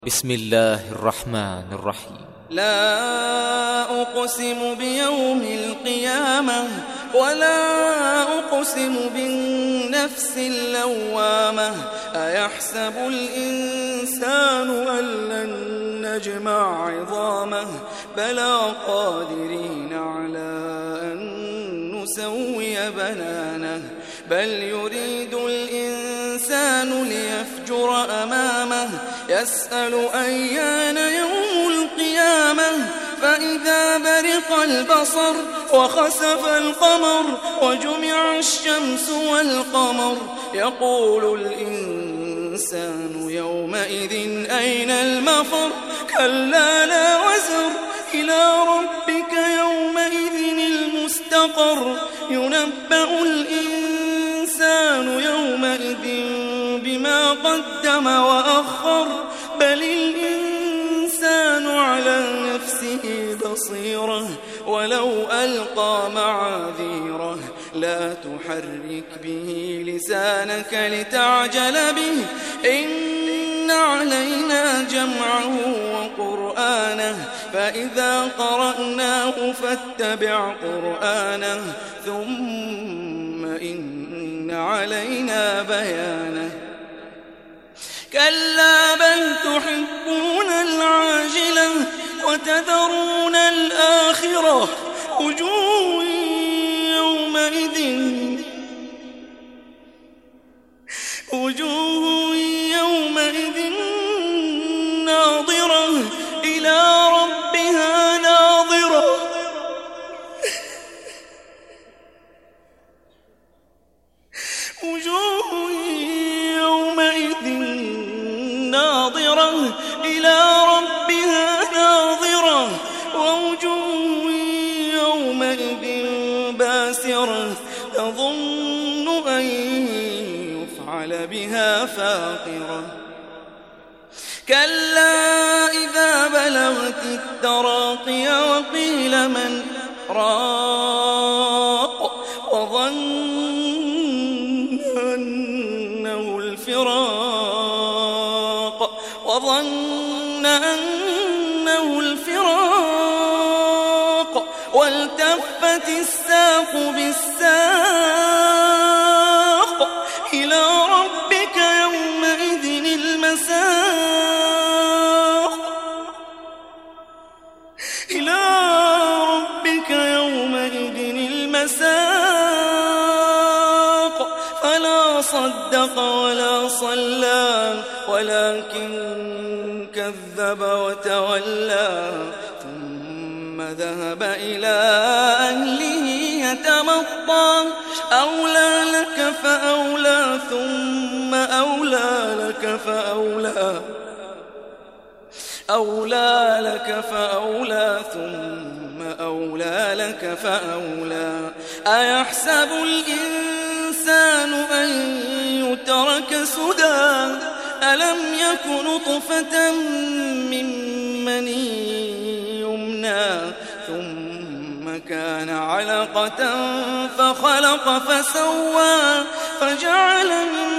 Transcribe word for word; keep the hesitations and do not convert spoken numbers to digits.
بسم الله الرحمن الرحيم. لا أقسم بيوم القيامة ولا أقسم بالنفس اللوامة أيحسب الإنسان أن لن نجمع عظامه بلى قادرين على أن نسوي بنانه بل يريد الإنسان ليفجر أمامه يسأل أيان يوم القيامة فإذا برق البصر وخسف القمر وجمع الشمس والقمر يقول الإنسان يومئذ أين المفر كلا لا وزر إلى ربك يومئذ المستقر ينبأ الإنسان يومئذ بما قدم وأخر بل الإنسان على نفسه بصيرة ولو ألقى معاذيره لا تحرك به لسانك لتعجل به إن علينا جمعه وقرآنه فإذا قرأناه فاتبع قرآنه ثم إن علينا بيانه كلا بل تحبون العاجلة وتذرون الآخرة وجوه يومئذ وجوه يومئذ ناظرة إلى ربها ناظرة وجوه يومئذ ناظرة إلى ربها ناظرة ووجوه يومئذ باسرة تظن أن يفعل بها فاقرة كلا إذا بلغت التراقي وقيل من راق وظن أنه الفراق وظن أنه الفراق والتفت الساق بالساق إلى ربك يومئذ المساق إلى ربك يومئذ المساق فلا صدق ولا صلى ولكن كذب وتولى ثم ذهب إلى أهله يتمطى أولى لك فأولى ثم أولى لك فأولى أولى لك فأولى ثم أولى لك فأولى أيحسب الإنسان أن يترك سدى ألم يك نطفة من مني يمنى ثم كان علقة فخلق فسوى فجعل